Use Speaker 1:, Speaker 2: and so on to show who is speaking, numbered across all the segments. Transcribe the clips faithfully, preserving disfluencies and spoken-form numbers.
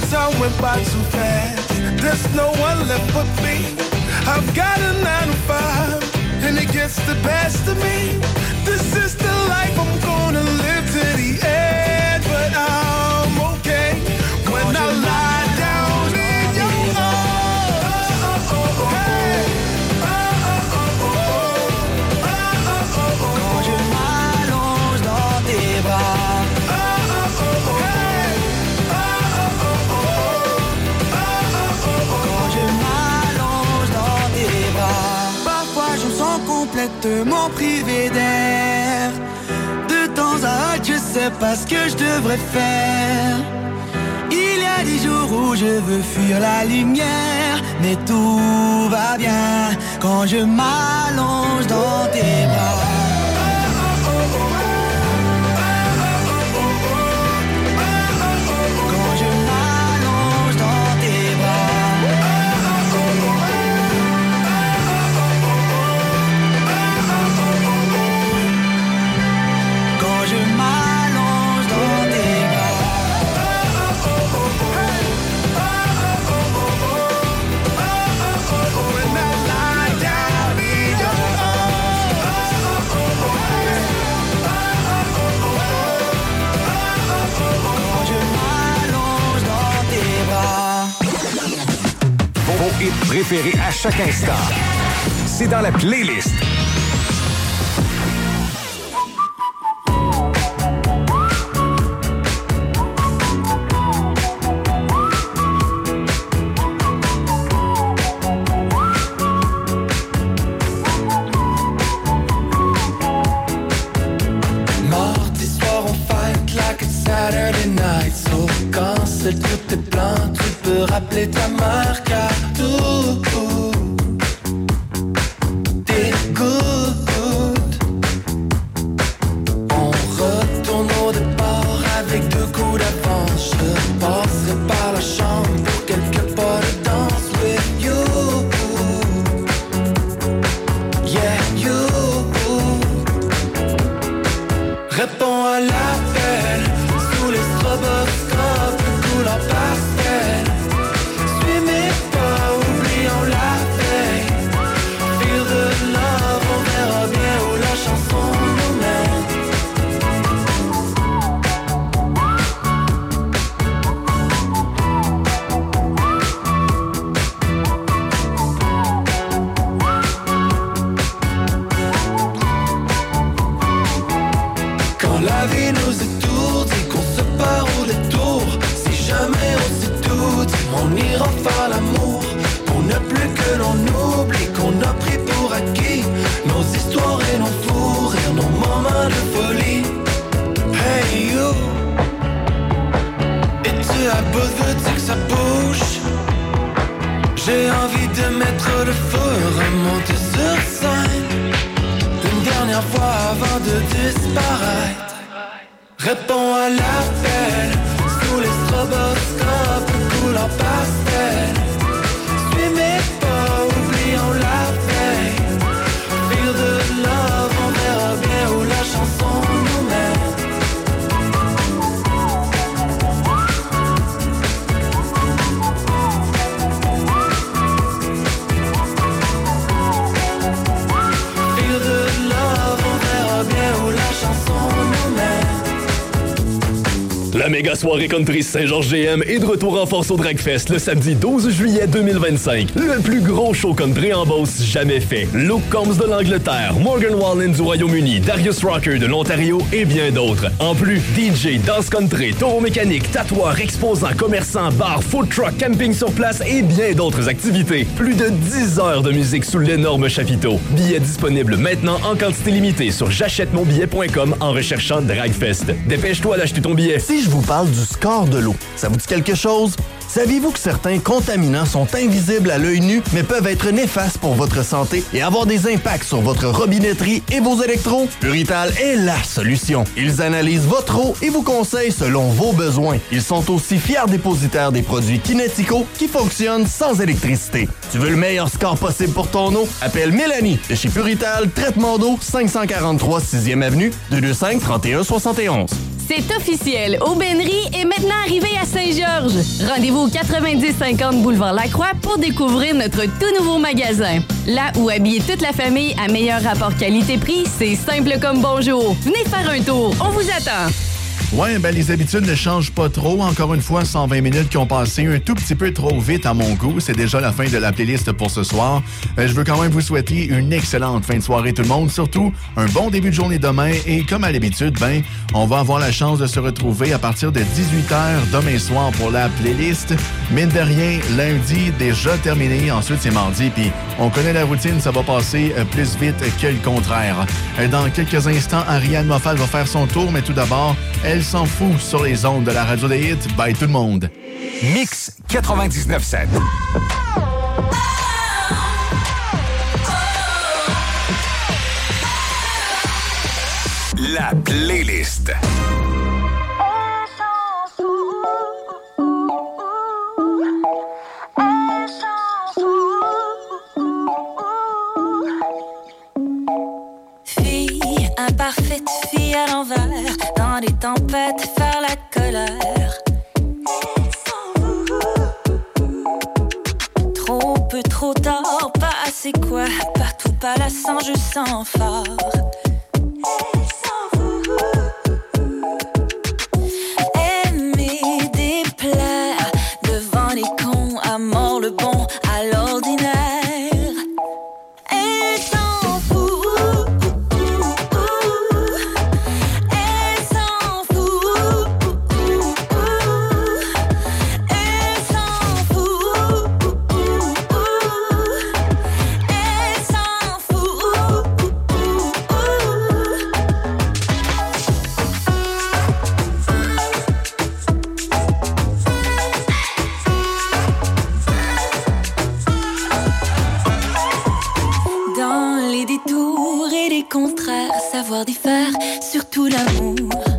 Speaker 1: time went by too fast. There's no one left but me. I've got a nine to five, and it gets the best of me. This is the life I'm gonna live to the end, but I'm okay when I lie down in your arms. Hey.
Speaker 2: Quand je m'allonge dans tes bras. Quand je m'allonge dans tes bras. Parfois je me sens complètement privé d'air. De temps à autre je sais pas ce que je devrais faire. Il y a des jours où je veux fuir la lumière, mais tout va bien quand je m'allonge dans tes bras.
Speaker 3: Hits préférés à chaque instant. C'est dans la playlist.
Speaker 1: Mardi soir on fight like it's Saturday night. So quand c'est tout est blanc, tu peux rappeler ta marque à tout. T'écoutes. On retourne au départ avec deux coups d'avance. Je passerai par la chambre pour quelques pas de danse with you. Yeah, you. Réponds à l'appel sous les stroboscopes, couleur pastel. Suis mes pas, oublions la veille. Feel the love, on verra bien où la chanson nous mène. Quand la vie nous étourdit, qu'on se part au détour, si jamais on s'est tout dit, on ira faire l'amour pour ne plus que l'on oublie qu'on a pris pour acquis nos histoires et nos fous rires, nos moments de folie. Hey you, et tu as besoin de que ça bouge. J'ai envie de mettre le feu, remonter sur scène une dernière fois avant de disparaître. Réponds à l'appel sous les stroboscopes, couleur pastel. Suis mes pas, oublions la veille. Feel the love, on verra bien où la chanson nous mène. Feel the love, on verra bien où la chanson nous mène.
Speaker 4: La méga soirée country Saint-Georges-G M est de retour en force au Dragfest le samedi douze juillet deux mille vingt-cinq. Le plus gros show country en Beauce jamais fait. Luke Combs de l'Angleterre, Morgan Wallen du Royaume-Uni, Darius Rucker de l'Ontario et bien d'autres. En plus, D J, danse country, taureau mécanique, tatoueur, exposant, commerçant, bar, food truck, camping sur place et bien d'autres activités. Plus de dix heures de musique sous l'énorme chapiteau. Billets disponibles maintenant en quantité limitée sur j'achète mon billet point com en recherchant Dragfest. Dépêche-toi d'acheter ton billet.
Speaker 5: Si je vous parle du score de l'eau, ça vous dit quelque chose? Saviez-vous que certains contaminants sont invisibles à l'œil nu, mais peuvent être néfastes pour votre santé et avoir des impacts sur votre robinetterie et vos électros? Purital est la solution. Ils analysent votre eau et vous conseillent selon vos besoins. Ils sont aussi fiers dépositaires des produits Kinetico qui fonctionnent sans électricité. Tu veux le meilleur score possible pour ton eau? Appelle Mélanie de chez Purital, traitement d'eau, cinq cent quarante-trois sixième Avenue, deux deux cinq, trente et un soixante et onze.
Speaker 6: C'est officiel, Aubainerie est maintenant arrivé à Saint-Georges. Rendez-vous au quatre-vingt-dix cinquante boulevard Lacroix pour découvrir notre tout nouveau magasin. Là où habiller toute la famille à meilleur rapport qualité-prix, c'est simple comme bonjour. Venez faire un tour, on vous attend.
Speaker 5: Ouais, ben les habitudes ne changent pas trop. Encore une fois, cent vingt minutes qui ont passé un tout petit peu trop vite à mon goût. C'est déjà la fin de la playlist pour ce soir. Euh, je veux quand même vous souhaiter une excellente fin de soirée tout le monde. Surtout, un bon début de journée demain. Et comme à l'habitude, ben, on va avoir la chance de se retrouver à partir de dix-huit heures demain soir pour la playlist. Mine de rien, lundi, déjà terminé. Ensuite, c'est mardi. Puis on connaît la routine, ça va passer plus vite que le contraire. Dans quelques instants, Ariane Moffat va faire son tour. Mais tout d'abord, elle s'en fout sur les ondes de la radio des hits. Bye tout le monde.
Speaker 3: Mix quatre-vingt-dix-neuf sept. La playlist.
Speaker 7: Fille, imparfaite fille à l'envers, dans les tempêtes, faire la colère. Trop peu, trop tard, pas assez quoi, partout pas la sang, je sens fort. Aimer, déplaire, devant les cons, à mort le bon, à l'ordinaire. Elle s'en fout. Elle s'en fout. Elle s'en fout. Elle s'en fout. Dans les détours et les contraires, savoir défaire, surtout l'amour.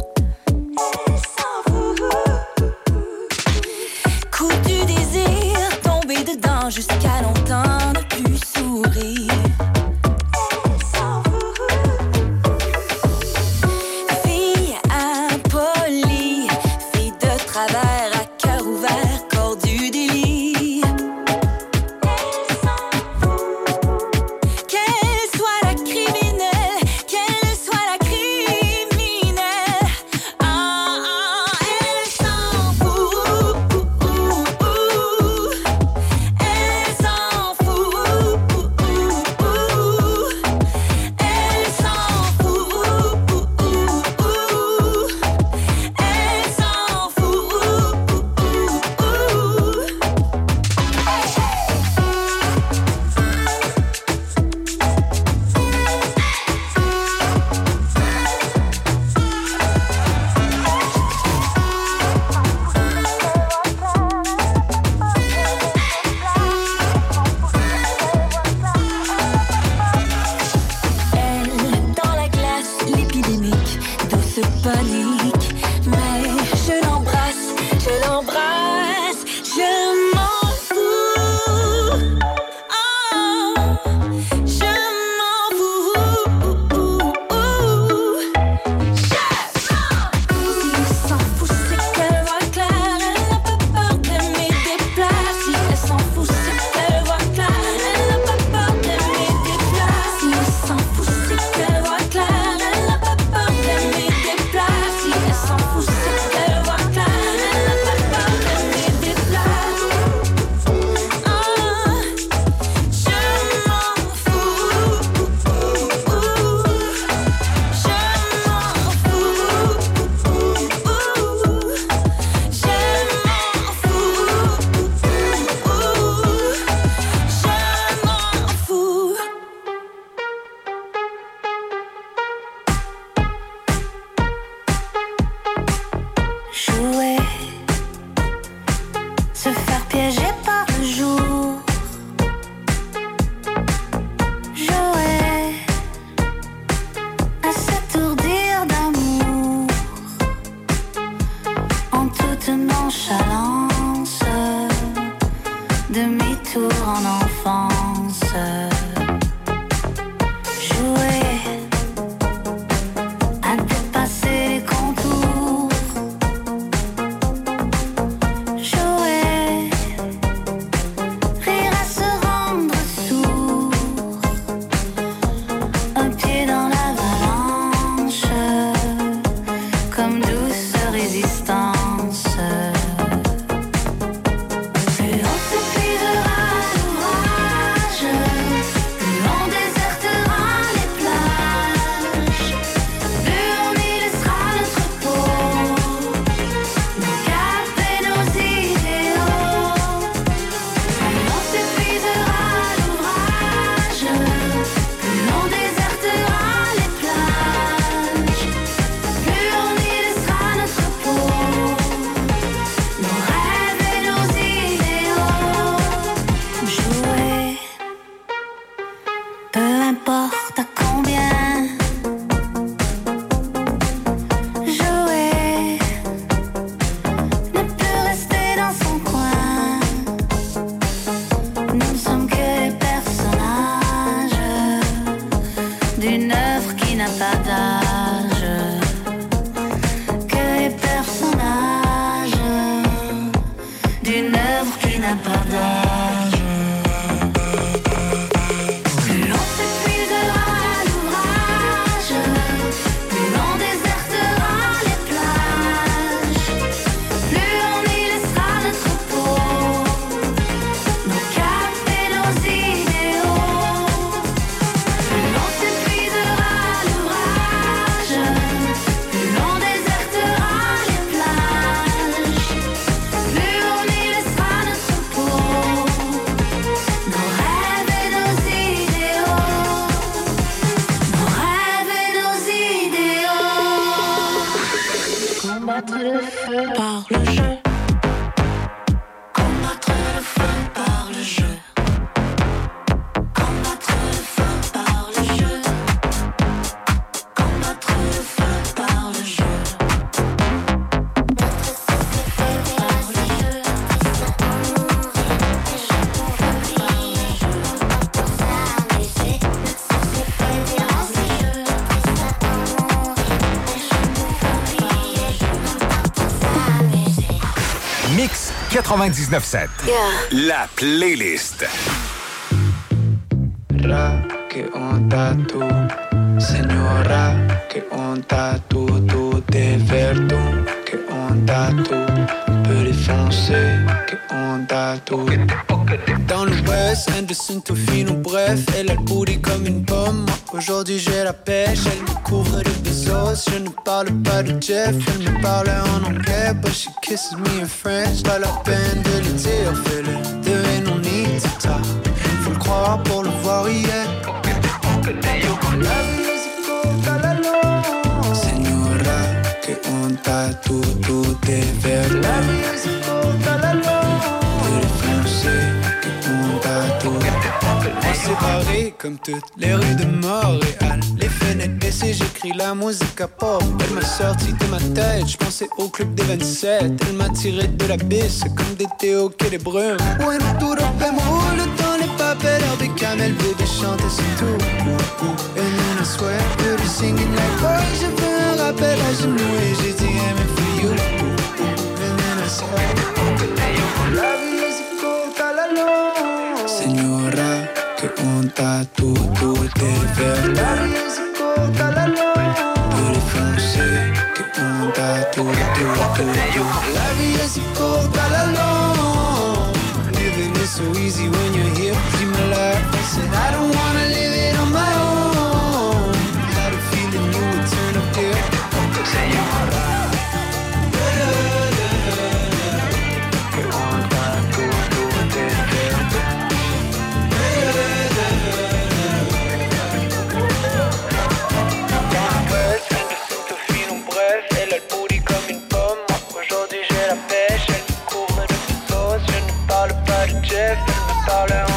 Speaker 7: Coup du désir, tomber dedans jusqu'à longtemps ne plus sourire. Fille impolie, fille de travers à cœur ouvert, corps du délit. Qu'elle soit la criminelle, qu'elle soit la criminelle. Ah, ah, elle s'en fout. Elle s'en fout. Elle s'en fout. Elle s'en fout. Elle, dans la glace, l'épidémique, douce panique. Mais je l'embrasse, je l'embrasse, je m'en fous. Ah, je m'en fous. Si elle s'en fout, c'est qu'elle voit clair. Elle n'a pas peur de me déplaire. Si elle s'en fout, c'est qu'elle voit clair. Elle n'a pas peur de me déplaire. Si elle s'en fout, c'est qu'elle voit clair. Elle n'a pas peur de me déplaire. Si elle s'en fout, c'est qu'elle voit clair. Elle n'a pas peur de me déplaire. Ah, je m'en fous. Je m'en fous. Je m'en fous. Je m'en fous. Jouer, se faire piéger par le jour. Jouer, à s'étourdir d'amour. En toute nonchalance, demi-tour en enfance. Jouer, à dépasser les contours. douce résistance. Plus on s'épuisera l'ouvrage, plus on désertera les plages, plus on y laissera notre peau, nos caps et nos idéaux. Plus on s'épuisera l'ouvrage, plus on désertera les plages, plus on y laissera notre peau, nos rêves et nos idéaux. Jouer, peu importe à combien. Jouer, ne plus rester dans son coin. Nous ne sommes que les personnages d'une œuvre qui n'a pas d'âge. Que les personnages d'une œuvre qui n'a pas d'âge. Plus on s'épuisera l'ouvrage, plus on désertera les plages, plus on y laissera notre peau, nos caps et nos idéaux. Plus on s'épuisera l'ouvrage, plus on désertera les plages, plus on y laissera notre peau, nos rêves et nos idéaux, nos rêves et nos idéaux. Combattre le feu par le jeu. Combattre le feu par le jeu. Combattre le feu par le jeu. Combattre le feu par le jeu.
Speaker 3: Mix quatre-vingt-dix-neuf sept. La playlist.
Speaker 8: Ra, que on tatu, señora, que on tatu, tout est verdun, que on tatu, peu défoncé, que on tatu. Dans l'ouest, Anderson, Tofino, bref, elle a le booty comme une pomme. Moi, aujourd'hui j'ai la pêche, elle me couvre de Bezos. Je ne parle pas de Jeff, elle me parle en anglais, but she kisses me in French. Pas la peine de le dire, fais-le, there ain't no need to talk. Faut le croire pour le voir hier. Señora, que on tatu, tout est vert. La musique à la langue, foncé, que on tatu. On s'est barré comme toutes les rues de Montréal. Les fenêtres baissées, j'écris la musique à pop. Elle m'a sorti de ma tête, j'pensais au club des vingt-sept. Elle m'a tiré de la bise comme des Théo qui des brumes. Bueno, tout le me roule dans les papels. Herbie Camel, bébé chante, c'est tout. And then I swear, you're singing like boy. J'ai fait un rappel à genoux et j'ai dit I'm in for you. And then I swear, la vie est courte à la longue. Señora, que on tatu, tout est vert. La vie est courte à la longue. Peu défoncé, que on tatu, tout, tout, tout. La vie est courte à la longue. Living is so easy when you're here. See my life, I said I don't wanna live it on my own. Had a feeling you would turn up here. Señora, que on tatu, tout est vert. Elle a le booty comme une pomme. Moi, aujourd'hui j'ai la pêche. Elle me couvre de sauce. Je ne parle pas de Jeff, elle me parle en